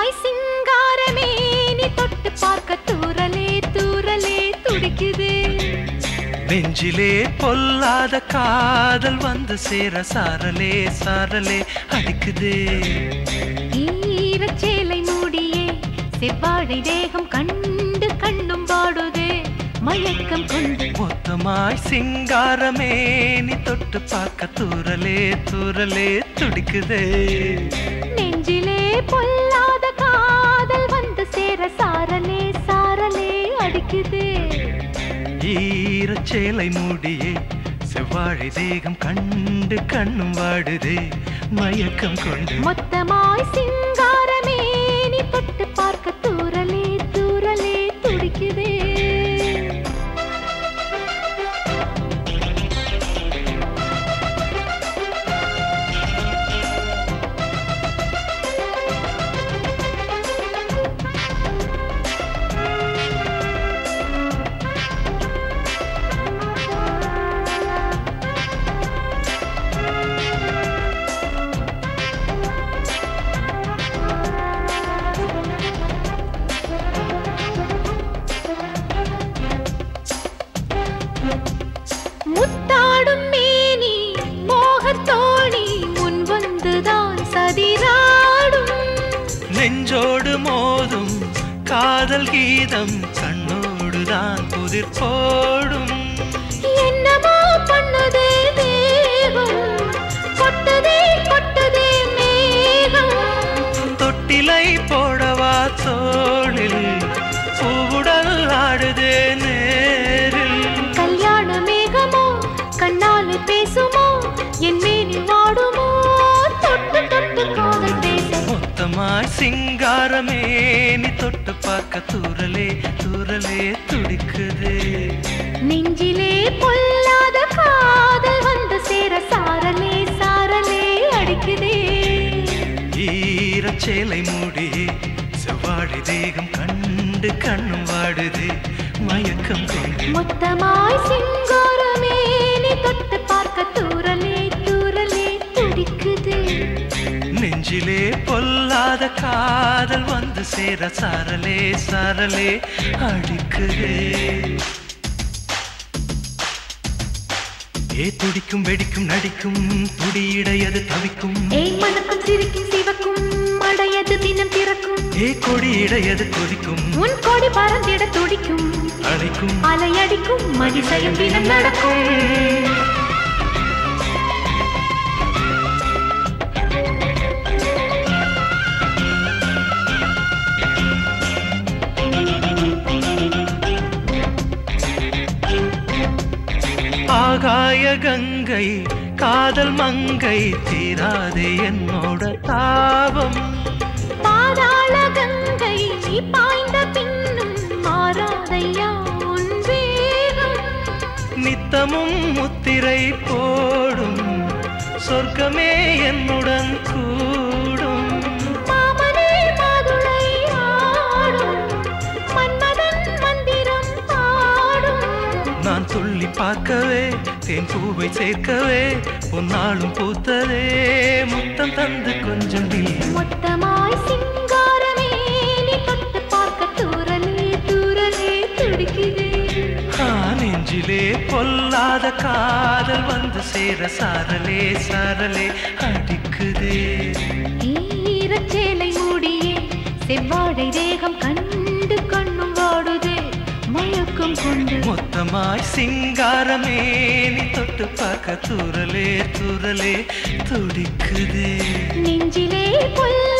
மொத்தமாய் சிங்காரமே நீ தொட்டு பார்க்க தூரலே தூரலே துடிக்குது நெஞ்சிலே பொல்லாத காதல் வந்து சேர சாரலே சாரலே அடிக்குது ஈரச்சேலை மூடியே செவ்வாழை தேகம் கண்டு கண்ணும் பாடுதே மயக்கம் கொண்டு மொத்தமாய் சிங்காரமே நீ தொட்டு பார்க்க தூரலே தூரலே துடிக்குது நெஞ்சிலே பொல்லாத காதல் வந்து சேர சாரலே சாரலே அடிக்குது ஈரச்சேலை மூடியே செவ்வாழை தேகம் கண்டு கண்ணும் வாடுதே மயக்கம் கொண்டு மொத்தமாய் சிங்காரமே நீ தொட்டு பார்க்க தூரலே தூரலே துடிக்குதே முத்தாடும் மேனி மோகத்தோணி முன் வந்துதான் சதிராடும் நெஞ்சோடு மோதும் காதல் கீதம் கண்ணோடுதான் புதிர் போடும் என்னமோ பண்ணுதே தேகம் கொட்டுதே கொட்டுதே மேகம் தொட்டிலை போடவா தோளில் பூவுடல் ஆடுதே நேரில் கல்யாண மேகமோ கண்ணாலே பேசுமோ என் மேனி வாடுமோ தொட்டு தொட்டு காதல் பேச மொத்தமாய் சிங்காரமே நீ தொட்டு பார்க்க தூரலே தூரலே துடிக்குது நெஞ்சிலே பொல்லாத காதல் வந்து சேர சாரலே சாரலே அடிக்குதே ஈரச்சேலை மூடி செவ்வாழை தேகம் கண்டு கண்ணும் வாடுது மயக்கம் கொண்டு மொத்தமாய் சிங்காரமே நீ தொட்டு பார்க்க தூரலே தூரலே துடிக்குது நெஞ்சிலே பொல்லாத காதல் வந்து சேர சாரலே சாரலே அடிக்குதே ஏ துடிக்கும் வெடிக்கும் நடிக்கும் துடியிடையது தவிக்கும் ஏய் மனக்கும் சிரிக்கும் சிவக்கும் அடையது தினம் திறக்கும் ஏ கொடியிடையது கொதிக்கும் உன் கொடி பறந்திட துடிக்கும் அழைக்கும் அலையடிக்கும் மதிசயம் தினம் நடக்கும் ஆகாய கங்கை காதல் மங்கை தீராதே என்னோட தாபம் பாதாள கங்கை பாய்ந்த பின்னும் மாறாதையா உன் வேகம் நித்தமும் முத்திரை போடும் சொர்க்கமே என்னுடன் கூடும் மாமனே மாதுளை ஆடும் மன்மதன் மந்திரம் பாடும் நான் துள்ளி பார்க்கவே தேன் பூவை சேர்க்கவே பொன்னாலும் பூத்ததே முத்தம் தந்து கொஞ்சம் மொத்தமாய் சிங்காரமே நீ தொட்டு பார்க்க தூரலே தூரலே துடிக்குது நெஞ்சிலே பொல்லாத காதல் வந்து சேர சாரலே சாரலே அடிக்குதே ஈரச்சேலை மூடியே செவ்வாழை தேகம் கண்டு கண்ணும் வாடுதே மயக்கம் கொண்டு மொத்தமாய் சிங்காரமே நீ தொட்டு பார்க்க தூரலே தூரலே துடிக்குதே நெஞ்சிலே பொல்ல